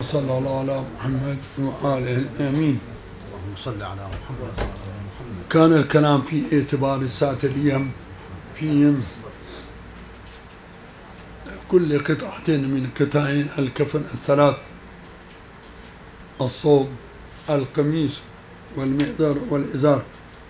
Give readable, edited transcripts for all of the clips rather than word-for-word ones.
وصلى الله على محمد وآله الآمين. اللهم صل على محمد. كان الكلام في اعتبار الساترية في كل قطعة من قطع الكفن الثلاث: الصوب، القميص، والمئزر والإزار.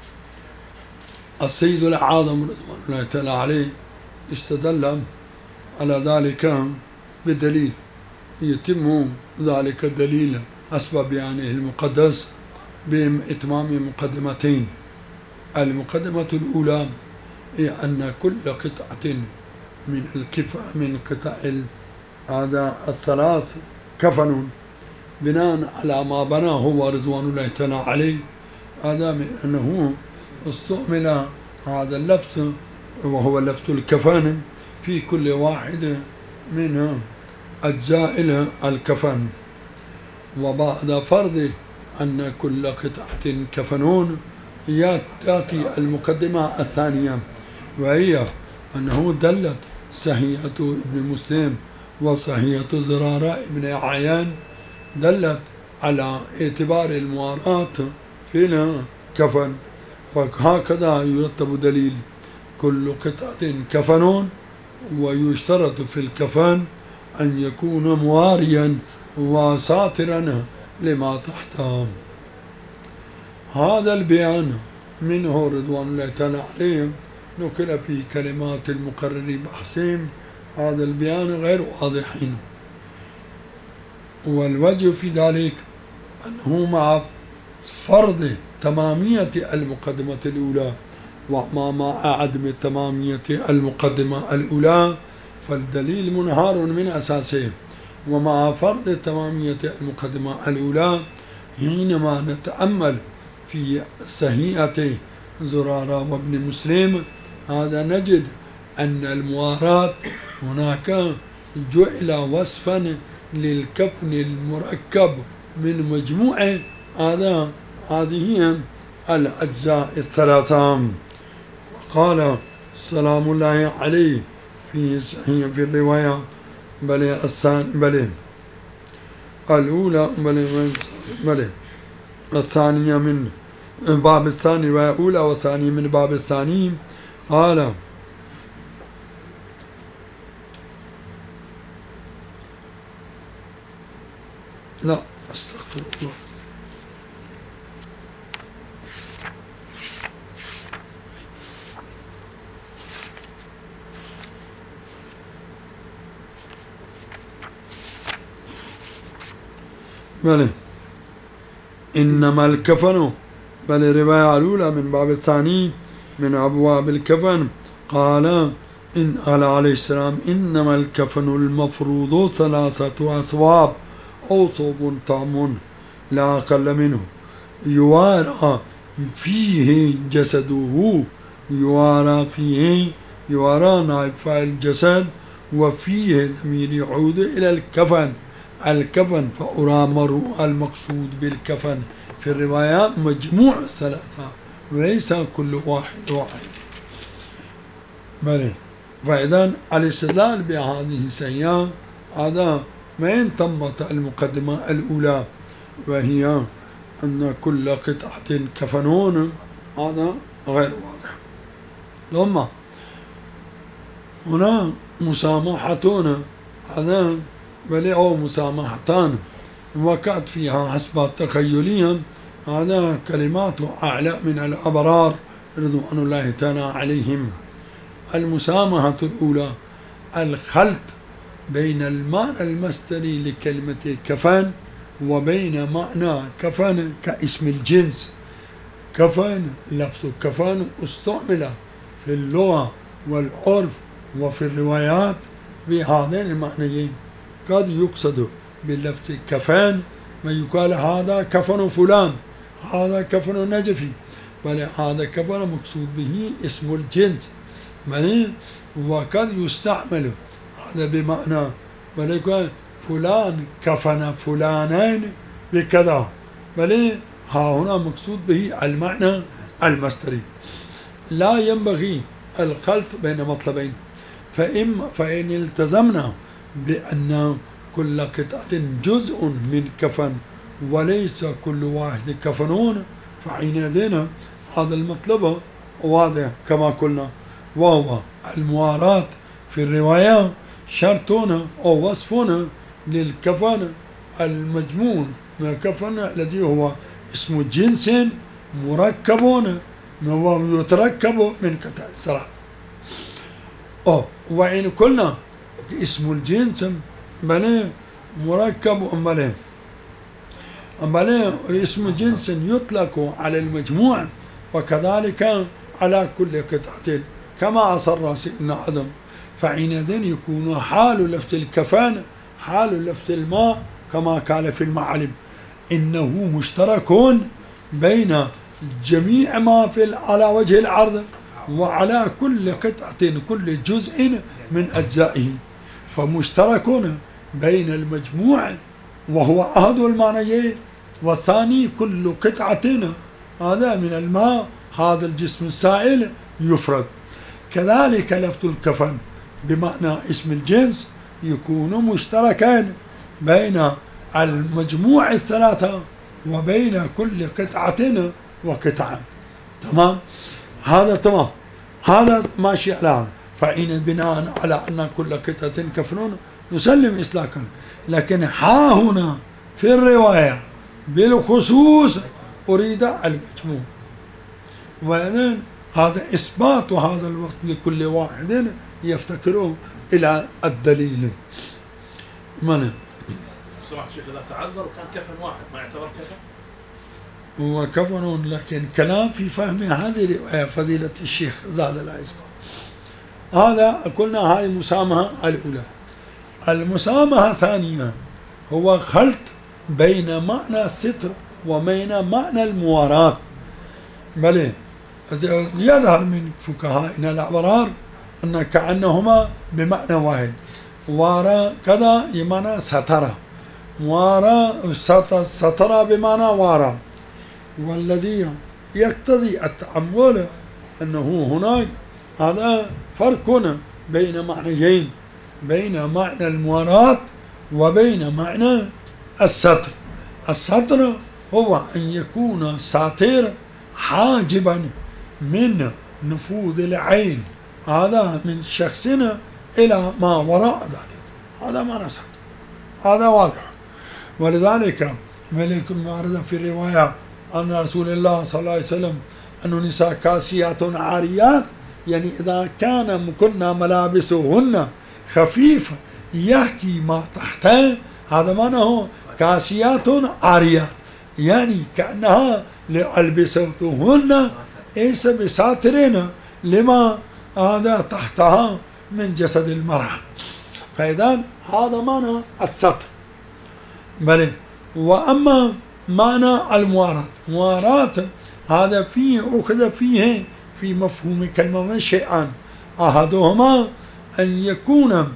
السيد الأعظم رضوان الله تعالى عليه استدل على ذلك بدليل يتم ذلك الدليل حسب بيانه المقدس بإتمام مقدمتين. المقدمة الأولى هي أن كل قطعة من قطع هذا الثلاث كفن بناء على ما بناه هو رضوان الله تعالى عليه، هذا من أنه استعمل هذا اللفظ وهو لفظ الكفن في كل واحد من أجزاء الكفن. وبعد فرض أن كل قطعة كفنون تأتي المقدمة الثانية، وهي أنه دلت صحيحة ابن مسلم وصحيحة زرارة ابن عيان دلت على اعتبار المواراة في الكفن، فهكذا يرتب دليل: كل قطعة كفنون، ويشترط في الكفن أن يكون مواريا وساترا لما تحته. هذا البيان منه رضوان الله تعالى عليه نقل في كلمات المقرر بحسين. هذا البيان غير واضح، والوجه في ذلك أنه مع فرض تمامية المقدمة الأولى ومع عدم تمامية المقدمة الأولى فالدليل منهار من أساسه. ومع فرض تمامية المقدمة الأولى حينما نتأمل في صحيحة زرارة وابن مسلم هذا نجد أن المواراة هناك جعل وصفا للكفن المركب من مجموعة هذه الأجزاء الثلاثة. وقال سلام الله عليه في صحيح في الرواية الأولى الثانية من باب الثاني، رواية أولى والثانية من باب الثاني، قال: لا استغفر الله، بله إنما الكفن، بل الرواية الأولى من باب الثاني من أبواب الكفن قال عليه السلام: إنما الكفن المفروض 3 أثواب أو ثوب طعم لا أقل منه يوارى فيه جسده، يوارى نائب فاعل جسد، وفيه ضمير يعود إلى الكفن فأرامر المقصود بالكفن في الرواية مجموع الثلاثة وليس كل واحد. فإذا الاستدلال بهذه السياق هذا ما تمت المقدمة الأولى، وهي أن كل قطعة كفنون، هذا غير واضح. ثم هنا مسامحتون، هذا أو مسامحتان وقعت فيها حسب تخيلهم هذا كلمات أعلى من الأبرار رضوان الله تعالى عليهم. المسامحة الأولى الخلط بين المعنى المصدري لكلمة كفن وبين معنى كفن كاسم الجنس. كفن، لفظ كفن استعمل في اللغة والعرف وفي الروايات بهذين المعنيين. قد يقصد باللفظ كفن ما يقال هذا كفن فلان، هذا كفن نجفي، بل هذا كفن مقصود به اسم الجنس. وقد يستعمل هذا بمعنى بل يقول فلان كفن فلانين بكذا، بل ها هنا مقصود به المعنى المصدري. لا ينبغي الخلط بين مطلبين، فإن التزمنا بأن كل قطعة جزء من كفن وليس كل واحد كفنون، فحينئذ هذا المطلب واضح كما قلنا، وهو المواراة في الرواية شرطون أو وصفون للكفن المجموع من الكفن الذي هو اسم جنس مركب يتركب من قطع ثلاث. وإن قلنا اسم الجنس بل مركب بل اسم جنس يطلق على المجموع وكذلك على كل قطعة كما أصر سيدنا آدم، فحينئذ يكون حال لفظ الكفن حال لفظ الماء كما قال في المعالم إنه مشترك بين جميع ما على وجه الأرض وعلى كل قطعة كل جزء من أجزائه، فمشترك بين المجموع وهو أحد المعنيين، والثاني كل قطعة هذا من الماء هذا الجسم السائل يفرد. كذلك لفظ الكفن بمعنى اسم الجنس يكون مشتركان بين المجموع الثلاثة وبين كل قطعة وقطعة. تمام؟ هذا تمام، هذا ماشي على هذا. فإن بناء على أن كل قطعة كفنون نسلم إطلاقا، لكن ها هنا في الرواية بالخصوص أريد المجموع، وإذن هذا إثبات هذا الوصف لكل واحد يفتكره إلى الدليل. من سمعت شيخ إذا تعذر وكان كفن واحد ما يعتبر كفن؟ هو كفن، لكن كلام في فهم هذه الرواية فضيلة الشيخ زاد العز. هذا قلنا هذه المسامحة الأولى. المسامحة الثانية هو خلط بين معنى الستر وبين معنى المواراة. بل يظهر من فقهائنا الأبرار أن كأنهما بمعنى واحد. وارى كذا بمعنى سترة، وارى سترة بمعنى وارى، والذي يقتضي التأمل أنه هناك هذا فرق بين معنيين، بين معنى المواراة وبين معنى الستر. الستر هو أن يكون ساتر حاجبا من نفوذ العين هذا من شخصنا إلى ما وراء ذلك، هذا ما نسأل، هذا واضح. ولذلك ملك ورد في الرواية أن رسول الله صلى الله عليه وسلم أن نساء كاسيات عاريات، يعني إذا كنا ملابسهن خفيفة يحكي ما تحته، هذا معناه كاسيات عاريات، يعني كأنها لألبستهن ليس بساترين لما هذا تحتها من جسد المرأة. فإذا هذا معنى الستر. بل وأما معنى المواراة، مواراة هذا فيه أخذ فيه في مفهوم كلمة شيئان، أحدهما أن يكون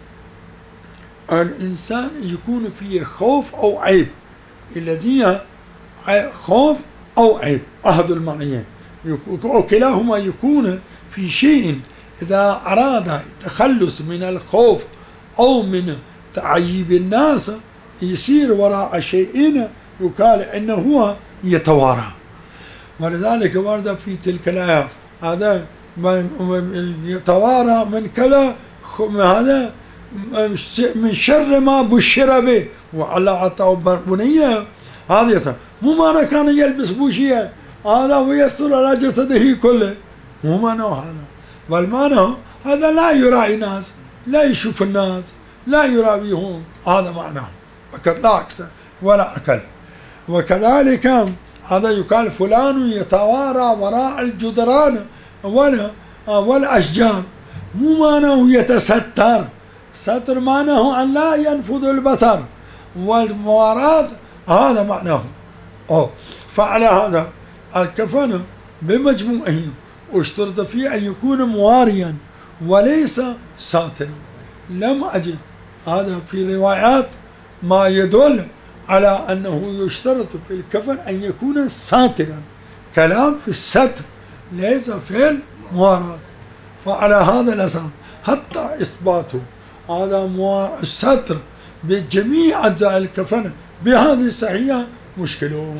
الإنسان يكون فيه خوف أو عيب، الذي خوف أو عيب أحد المعنيين، وكلاهما يكون في شيء إذا أراد التخلص من الخوف أو من تعييب الناس يسير وراء شيء يقال إنه هو يتوارى. ولذلك ورد في تلك الآية هذا يتوارى من كذا، هذا من شر ما بشر به وعلى عطاء بنيه، هذا مو معنى كان يلبس بوشية هذا ويستر على جسده كله، مو معنى هذا، بل معنى هذا لا يراعي الناس، لا يشوف الناس، لا يراويهم، هذا معناه فقط لا أكثر ولا أقل. وكذلك هذا يقال فلان يتوارى وراء الجدران والأشجار، مو معناه يتستر، ستر معناه أن لا ينفذ البصر، والمواراة هذا معناه. فعلى هذا الكفن بمجموعه اشترط فيه أن يكون مواريا وليس ساترا. لم أجد هذا في روايات ما يدل على أنه يشترط في الكفن أن يكون ساترا، كلام في الستر ليس في المواراة. فعلى هذا الأساس حتى إثباته هذا الستر بجميع أجزاء الكفن بهذه الصحية مشكلة.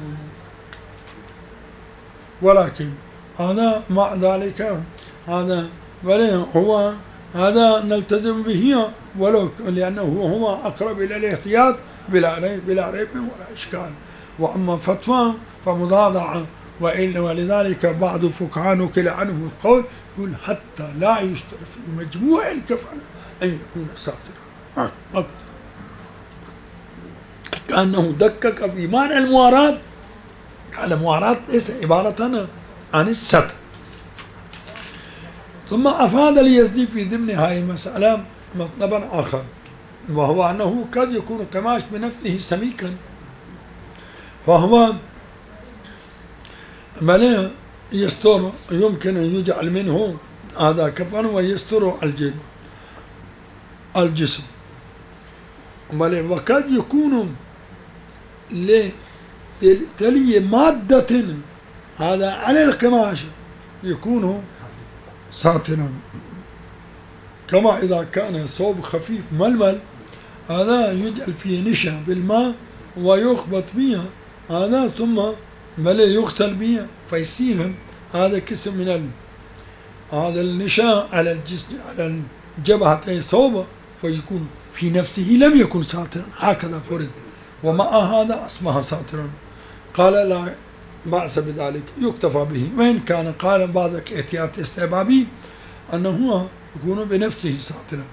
ولكن هذا مع ذلك هذا هو هذا نلتزم به ولو لأنه هو أقرب إلى الاحتياط بلا ريب ولا إشكال. وأما فتوى فمضاضعة، ولذلك بعض الفقهاء نقل عنه القول يقول حتى لا يشترط في مجموع الكفن أن يكون ساترا. كأنه دقق في معنى المواراة. قال المواراة ليس عبارة عن الستر. ثم أفاد اليزدي في ضمن هذه المسألة مطلبا آخر، وهو أنه قد يكون القماش بنفسه سميكا، فهو بل يستر يمكن أن يجعل منه هذا كفن ويستر الجسم، بل وقد يكون لتلي مادة هذا على القماش يكون ساترا، كما إذا كان ثوب خفيف ململ هذا يجعل فيه نشا بالماء ويخبط بها هذا ثم بل يغسل بها فيصير هذا قسم من هذا النشا على الجسم على الجبهة ثوبه فيكون في نفسه لم يكن ساترا، هكذا فرض، ومع هذا أصبح ساترا. قال لا بأس بذلك يكتفى به، وإن كان قال بعض احتياط استحبابي أنه يكون بنفسه ساترا.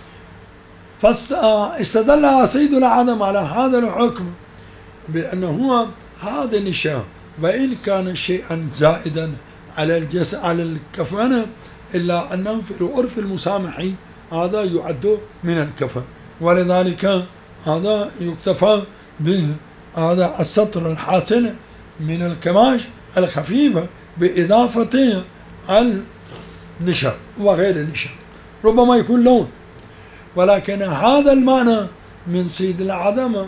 فاستدل سيد العدم على هذا الحكم بأنه هذا النشاء وإن كان شيئا زائدا على الجسد على الكفن إلا أنه في العرف المسامح هذا يعد من الكفن، ولذلك هذا يكتفى به هذا السطر الحاصل من القماش الخفيفة بإضافة النشا وغير النشا، ربما يكون لون، ولكن هذا المعنى من سيد العدم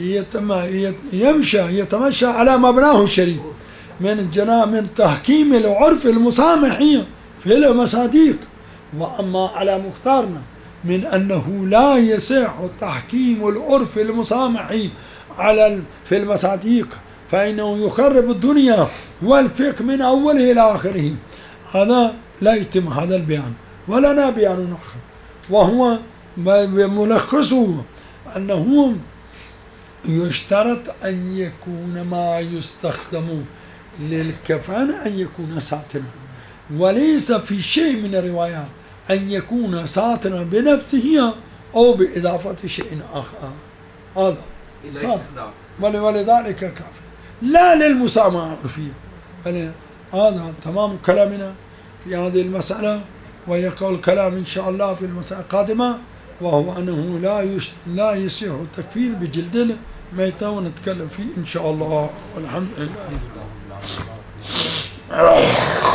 يتمشى على مبناه الشريف من تحكيم العرف المسامحي في المصاديق. وأما على مختارنا من أنه لا يصح تحكيم العرف المسامحي في المصاديق فإنه يخرب الدنيا والفقه من أوله إلى آخره، هذا لا يتم هذا البيان، ولنا بيان آخر وهو ملخصه أنه يشترط أن يكون ما يستخدم للكفن أن يكون ساترا، وليس في شيء من الروايات أن يكون ساترا بنفسه أو بإضافة شيء آخر، هذا ساتر، ولذلك كافي لا للمسامحة فيها. هذا تمام كلامنا في هذه المسألة، ويقول الكلام إن شاء الله في المسألة القادمة، وهو أنه لا يصح التكفين بجلد ميتة، ونتكلم فيه إن شاء الله، والحمد لله.